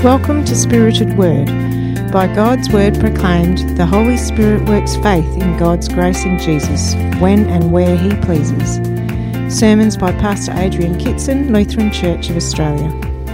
Welcome to Spirited Word. By God's Word proclaimed, the Holy Spirit works faith in God's grace in Jesus, when and where He pleases. Sermons by Pastor Adrian Kitson, Lutheran Church of Australia.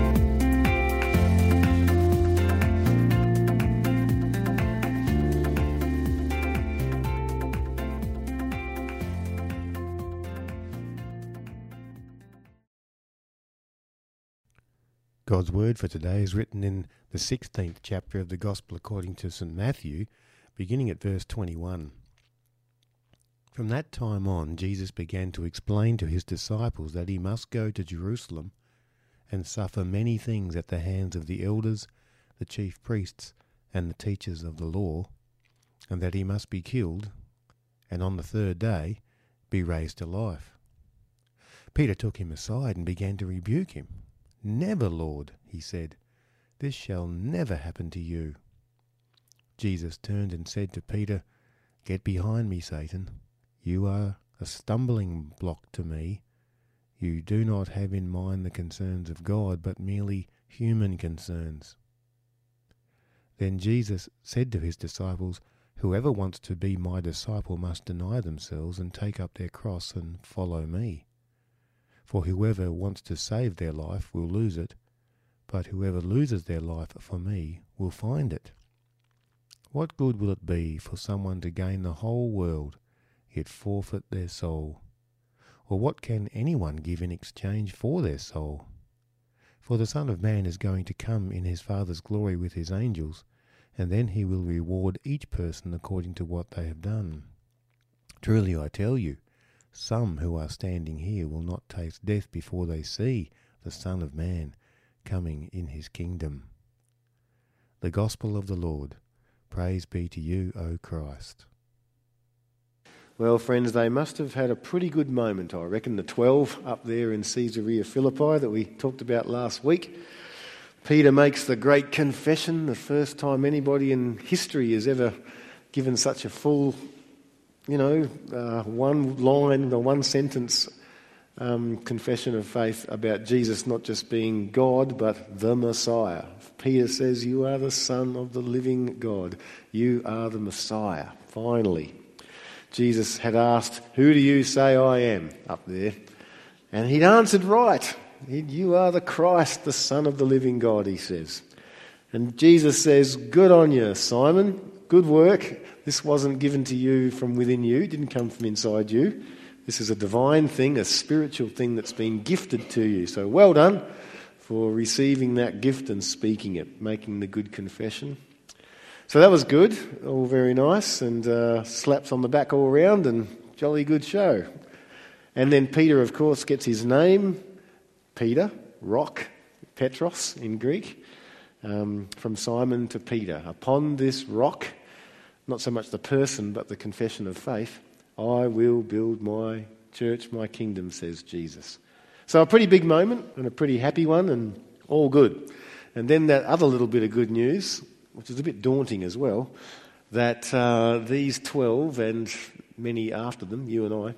God's Word for today is written in the 16th chapter of the Gospel according to St. Matthew, beginning at verse 21. From that time on, Jesus began to explain to his disciples that he must go to Jerusalem and suffer many things at the hands of the elders, the chief priests, and the teachers of the law, and that he must be killed, and on the third day be raised to life. Peter took him aside and began to rebuke him. "Never, Lord," he said, "this shall never happen to you." Jesus turned and said to Peter, "Get behind me, Satan. You are a stumbling block to me. You do not have in mind the concerns of God, but merely human concerns." Then Jesus said to his disciples, "Whoever wants to be my disciple must deny themselves and take up their cross and follow me. For whoever wants to save their life will lose it, but whoever loses their life for me will find it. What good will it be for someone to gain the whole world, yet forfeit their soul? Or what can anyone give in exchange for their soul? For the Son of Man is going to come in his Father's glory with his angels, and then he will reward each person according to what they have done. Truly I tell you, some who are standing here will not taste death before they see the Son of Man coming in his kingdom." The Gospel of the Lord. Praise be to you, O Christ. Well, friends, they must have had a pretty good moment, I reckon, the 12 up there in Caesarea Philippi that we talked about last week. Peter makes the great confession, the first time anybody in history has ever given such a full one line or one sentence confession of faith about Jesus not just being God but the Messiah. Peter says, "You are the Son of the living God. You are the Messiah." Finally, Jesus had asked, "Who do you say I am?" up there. And he'd answered right. "You are the Christ, the Son of the living God," he says. And Jesus says, "Good on you, Simon. Good work. This wasn't given to you from within you. It didn't come from inside you. This is a divine thing, a spiritual thing that's been gifted to you. So well done for receiving that gift and speaking it, making the good confession." So that was good, all very nice, and slaps on the back all round and jolly good show. And then Peter, of course, gets his name, Peter, rock, Petros in Greek, from Simon to Peter. Upon this rock, not so much the person, but the confession of faith, I will build my church, my kingdom, says Jesus. So a pretty big moment and a pretty happy one and all good. And then that other little bit of good news, which is a bit daunting as well, that these 12 and many after them, you and I,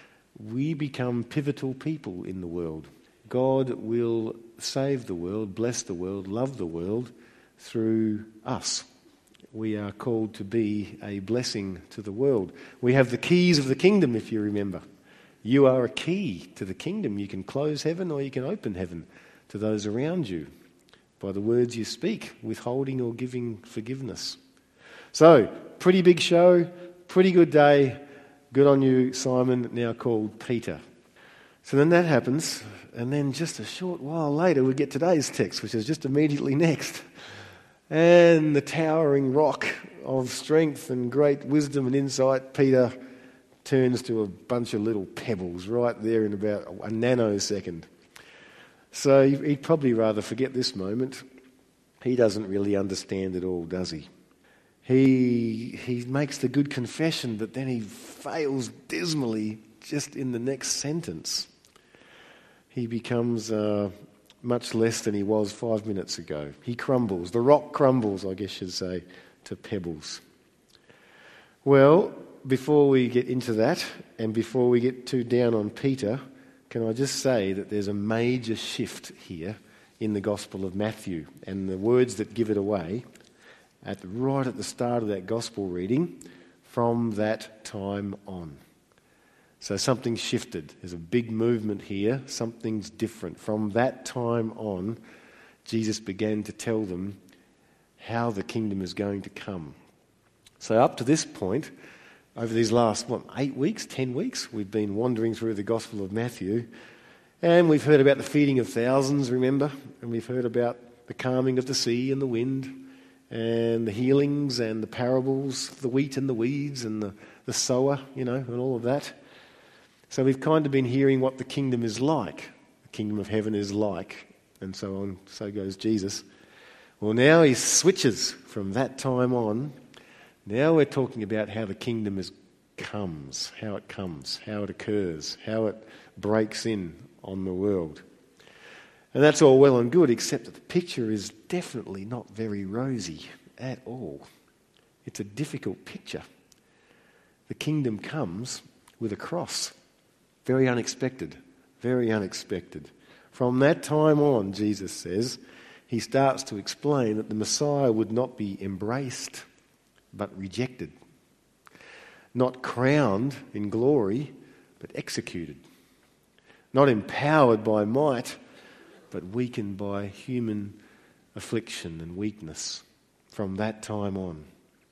we become pivotal people in the world. God will save the world, bless the world, love the world through us. We are called to be a blessing to the world. We have the keys of the kingdom, if you remember. You are a key to the kingdom. You can close heaven or you can open heaven to those around you by the words you speak, withholding or giving forgiveness. So, pretty big show, pretty good day. Good on you, Simon, now called Peter. So then that happens, and then just a short while later we get today's text, which is just immediately next. And the towering rock of strength and great wisdom and insight, Peter, turns to a bunch of little pebbles right there in about a nanosecond. So he'd probably rather forget this moment. He doesn't really understand it all, does he? He makes the good confession, but then he fails dismally just in the next sentence. He becomes much less than he was 5 minutes ago. He crumbles. The rock crumbles, I guess you'd say, to pebbles. Well, before we get into that, and before we get too down on Peter, can I just say that there's a major shift here in the Gospel of Matthew. And the words that give it away, right at the start of that Gospel reading, from that time on. So something's shifted. There's a big movement here. Something's different. From that time on, Jesus began to tell them how the kingdom is going to come. So up to this point, over these last, 8 weeks, 10 weeks, we've been wandering through the Gospel of Matthew, and we've heard about the feeding of thousands, remember? And we've heard about the calming of the sea and the wind, and the healings and the parables, the wheat and the weeds and the sower, and all of that. So we've kind of been hearing what the kingdom is like. The kingdom of heaven is like, and so on. So goes Jesus. Well, now he switches from that time on. Now we're talking about how the kingdom comes, how it occurs, how it breaks in on the world. And that's all well and good, except that the picture is definitely not very rosy at all. It's a difficult picture. The kingdom comes with a cross. Very unexpected, very unexpected. From that time on, Jesus says, he starts to explain that the Messiah would not be embraced, but rejected. Not crowned in glory, but executed. Not empowered by might, but weakened by human affliction and weakness from that time on.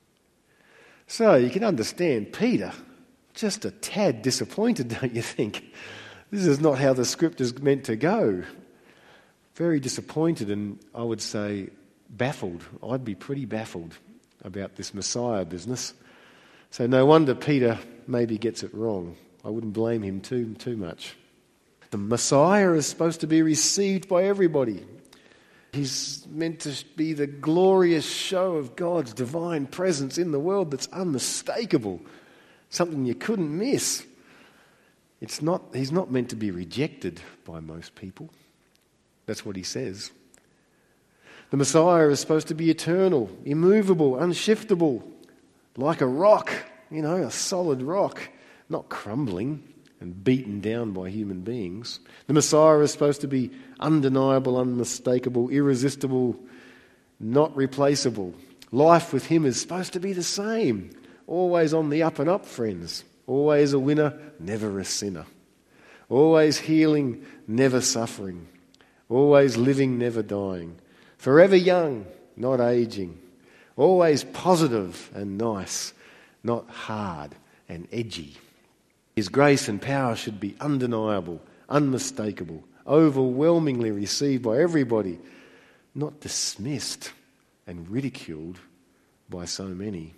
So you can understand Peter, just a tad disappointed, don't you think? This is not how the script is meant to go. Very disappointed, and I would say baffled. I'd be pretty baffled about this Messiah business. So no wonder Peter maybe gets it wrong. I wouldn't blame him too much. The Messiah is supposed to be received by everybody. He's meant to be the glorious show of God's divine presence in the world that's unmistakable, something you couldn't miss. He's not meant to be rejected by most people. That's what he says. The Messiah is supposed to be eternal, immovable, unshiftable, like a rock, a solid rock, not crumbling and beaten down by human beings. The Messiah is supposed to be undeniable, unmistakable, irresistible, not replaceable. Life with him is supposed to be the same. Always on the up and up, friends. Always a winner, never a sinner. Always healing, never suffering. Always living, never dying. Forever young, not aging. Always positive and nice, not hard and edgy. His grace and power should be undeniable, unmistakable, overwhelmingly received by everybody, not dismissed and ridiculed by so many.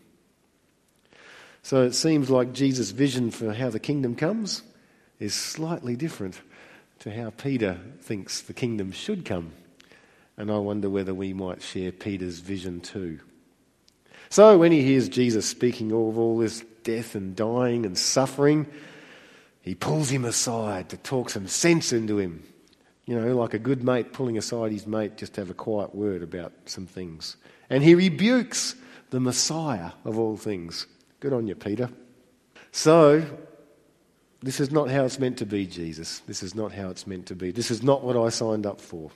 So it seems like Jesus' vision for how the kingdom comes is slightly different to how Peter thinks the kingdom should come. And I wonder whether we might share Peter's vision too. So when he hears Jesus speaking of all this death and dying and suffering, he pulls him aside to talk some sense into him. Like a good mate pulling aside his mate just to have a quiet word about some things. And he rebukes the Messiah of all things. Good on you, Peter. So, this is not how it's meant to be, Jesus. This is not how it's meant to be. This is not what I signed up for.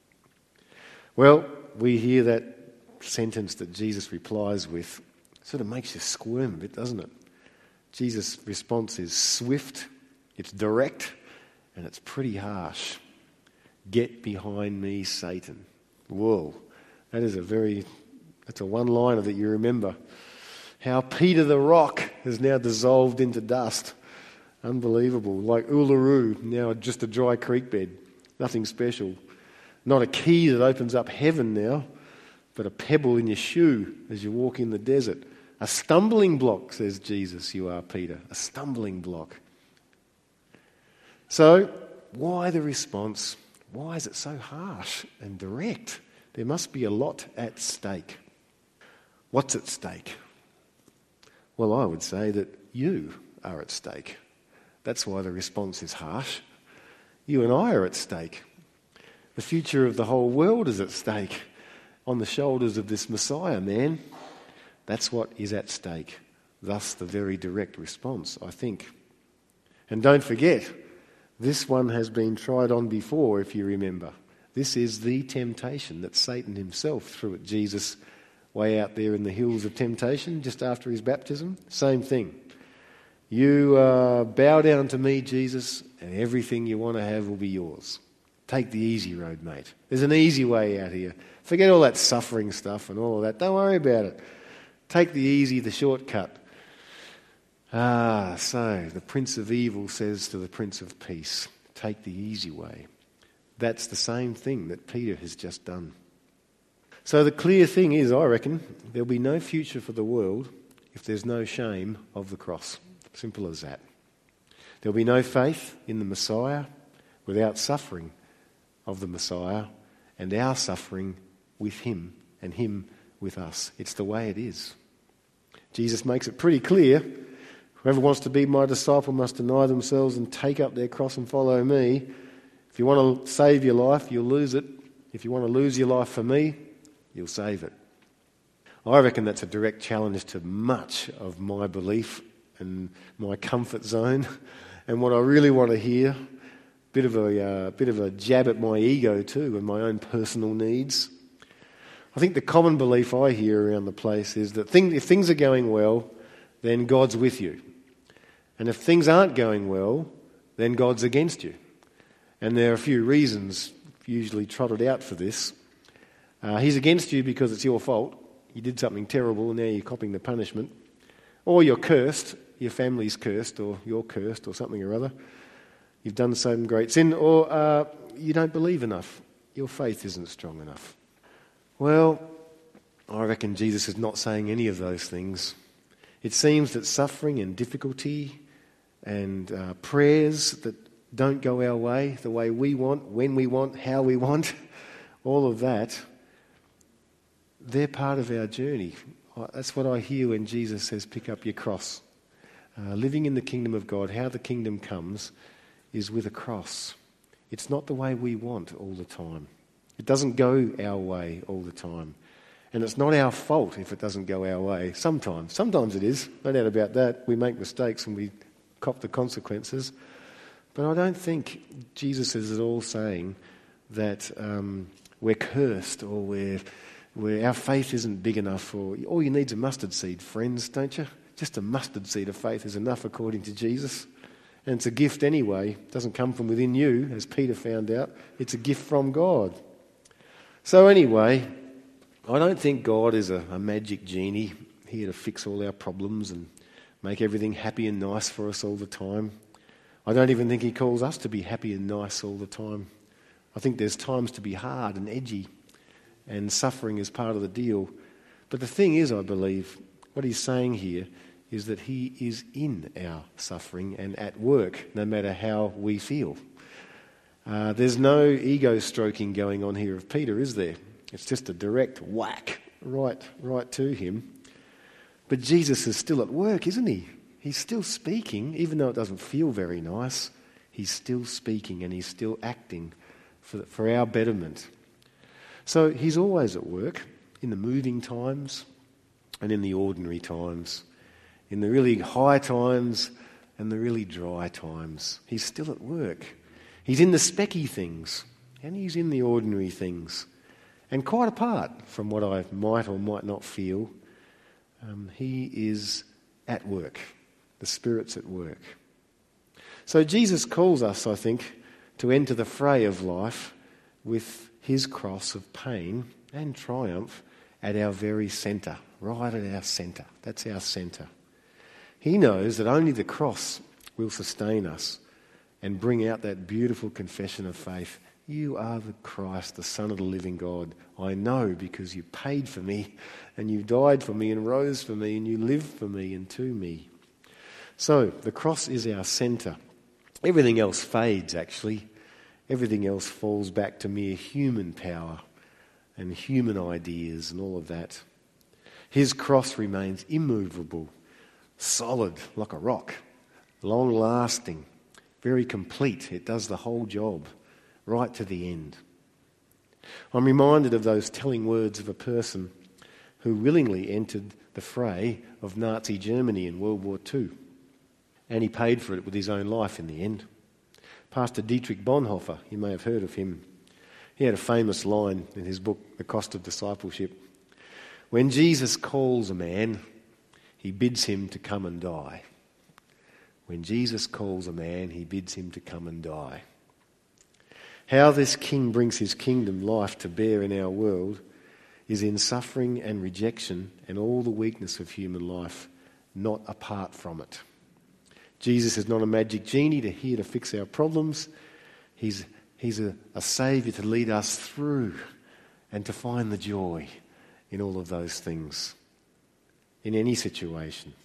Well, we hear that sentence that Jesus replies with. It sort of makes you squirm a bit, doesn't it? Jesus' response is swift, it's direct, and it's pretty harsh. Get behind me, Satan. Whoa, that's a one-liner that you remember. How Peter the rock has now dissolved into dust. Unbelievable. Like Uluru, now just a dry creek bed. Nothing special. Not a key that opens up heaven now, but a pebble in your shoe as you walk in the desert. A stumbling block, says Jesus, you are, Peter. A stumbling block. So, why the response? Why is it so harsh and direct? There must be a lot at stake. What's at stake? Well, I would say that you are at stake. That's why the response is harsh. You and I are at stake. The future of the whole world is at stake on the shoulders of this Messiah, man. That's what is at stake. Thus the very direct response, I think. And don't forget, this one has been tried on before, if you remember. This is the temptation that Satan himself threw at Jesus way out there in the hills of temptation just after his baptism. Same thing. You bow down to me, Jesus, and everything you want to have will be yours. Take the easy road, mate. There's an easy way out here. Forget all that suffering stuff and all of that. Don't worry about it. Take the easy, the shortcut. So the Prince of Evil says to the Prince of Peace, take the easy way. That's the same thing that Peter has just done. So the clear thing is, I reckon, there'll be no future for the world if there's no shame of the cross. Simple as that. There'll be no faith in the Messiah without suffering of the Messiah and our suffering with him and him with us. It's the way it is. Jesus makes it pretty clear. Whoever wants to be my disciple must deny themselves and take up their cross and follow me. If you want to save your life, you'll lose it. If you want to lose your life for me, you'll save it. I reckon that's a direct challenge to much of my belief and my comfort zone and what I really want to hear. Bit of a jab at my ego too and my own personal needs. I think the common belief I hear around the place is that if things are going well, then God's with you. And if things aren't going well, then God's against you. And there are a few reasons usually trotted out for this. He's against you because it's your fault. You did something terrible and now you're copping the punishment. Or you're cursed, your family's cursed, or you're cursed, or something or other. You've done some great sin, or you don't believe enough. Your faith isn't strong enough. Well, I reckon Jesus is not saying any of those things. It seems that suffering and difficulty and prayers that don't go our way, the way we want, when we want, how we want, all of that, they're part of our journey. That's what I hear when Jesus says, pick up your cross. Living in the kingdom of God, how the kingdom comes, is with a cross. It's not the way we want all the time. It doesn't go our way all the time. And it's not our fault if it doesn't go our way. Sometimes it is, no doubt about that. We make mistakes and we cop the consequences. But I don't think Jesus is at all saying that we're cursed or our faith isn't big enough, or all you need's a mustard seed, friends, don't you? Just a mustard seed of faith is enough according to Jesus. And it's a gift anyway. It doesn't come from within you, as Peter found out. It's a gift from God. So anyway, I don't think God is a magic genie here to fix all our problems and make everything happy and nice for us all the time. I don't even think he calls us to be happy and nice all the time. I think there's times to be hard and edgy, and suffering is part of the deal. But the thing is, I believe, what he's saying here is that he is in our suffering and at work, no matter how we feel. There's no ego stroking going on here of Peter, is there? It's just a direct whack right to him. But Jesus is still at work, isn't he? He's still speaking, even though it doesn't feel very nice. He's still speaking and he's still acting for our betterment. So he's always at work, in the moving times and in the ordinary times, in the really high times and the really dry times. He's still at work. He's in the specky things and he's in the ordinary things. And quite apart from what I might or might not feel, he is at work. The Spirit's at work. So Jesus calls us, I think, to enter the fray of life with his cross of pain and triumph at our very centre, right at our centre. That's our centre. He knows that only the cross will sustain us and bring out that beautiful confession of faith. You are the Christ, the Son of the living God. I know because you paid for me and you died for me and rose for me and you lived for me and to me. So the cross is our centre. Everything else fades, actually. Everything else falls back to mere human power and human ideas and all of that. His cross remains immovable, solid like a rock, long-lasting, very complete. It does the whole job, right to the end. I'm reminded of those telling words of a person who willingly entered the fray of Nazi Germany in World War II. And he paid for it with his own life in the end. Pastor Dietrich Bonhoeffer, you may have heard of him. He had a famous line in his book, The Cost of Discipleship. When Jesus calls a man, he bids him to come and die. When Jesus calls a man, he bids him to come and die. How this King brings his kingdom life to bear in our world is in suffering and rejection and all the weakness of human life, not apart from it. Jesus is not a magic genie here to fix our problems. He's a saviour to lead us through and to find the joy in all of those things, in any situation.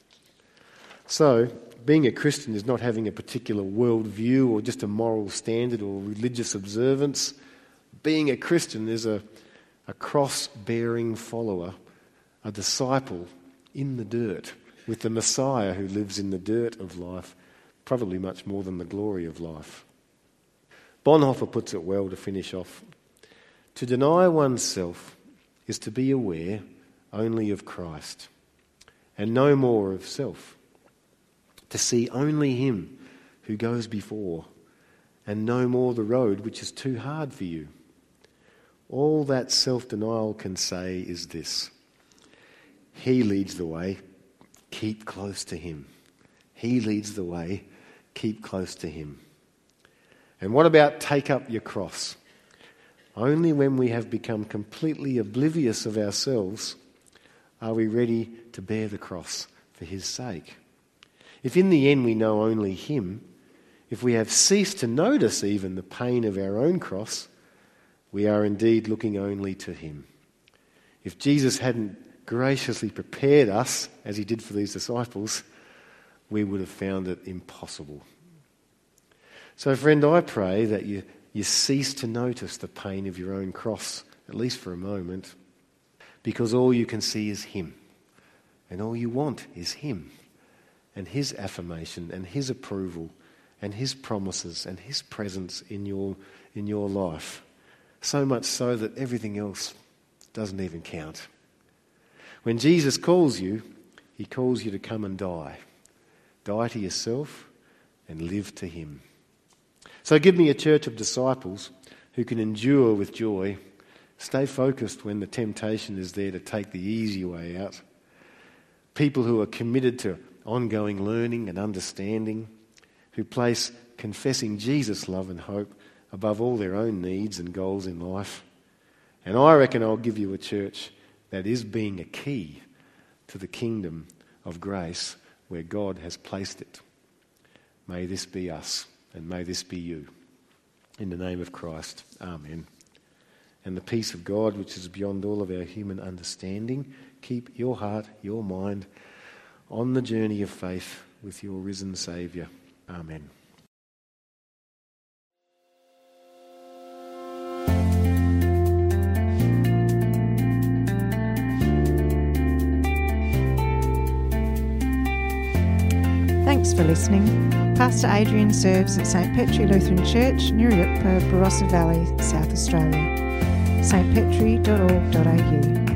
So, being a Christian is not having a particular worldview or just a moral standard or religious observance. Being a Christian is a cross-bearing follower, a disciple in the dirt, with the Messiah who lives in the dirt of life, probably much more than the glory of life. Bonhoeffer puts it well to finish off. To deny oneself is to be aware only of Christ and no more of self. To see only him who goes before and no more the road which is too hard for you. All that self-denial can say is this: he leads the way, keep close to him. He leads the way, keep close to him. And what about take up your cross? Only when we have become completely oblivious of ourselves are we ready to bear the cross for his sake. If in the end we know only him, if we have ceased to notice even the pain of our own cross, we are indeed looking only to him. If Jesus hadn't graciously prepared us, as he did for these disciples, we would have found it impossible. So, friend, I pray that you cease to notice the pain of your own cross, at least for a moment, because all you can see is him, and all you want is him, and his affirmation, and his approval, and his promises, and his presence in your life. So much so that everything else doesn't even count. When Jesus calls you, he calls you to come and die. Die to yourself and live to him. So give me a church of disciples who can endure with joy, stay focused when the temptation is there to take the easy way out. People who are committed to ongoing learning and understanding, who place confessing Jesus' love and hope above all their own needs and goals in life. And I reckon I'll give you a church that is being a key to the kingdom of grace where God has placed it. May this be us, and may this be you. In the name of Christ, amen. And the peace of God, which is beyond all of our human understanding, keep your heart, your mind on the journey of faith with your risen Saviour. Amen. Thanks for listening. Pastor Adrian serves at St Petri Lutheran Church, Nuriootpa, Barossa Valley, South Australia. stpetri.org.au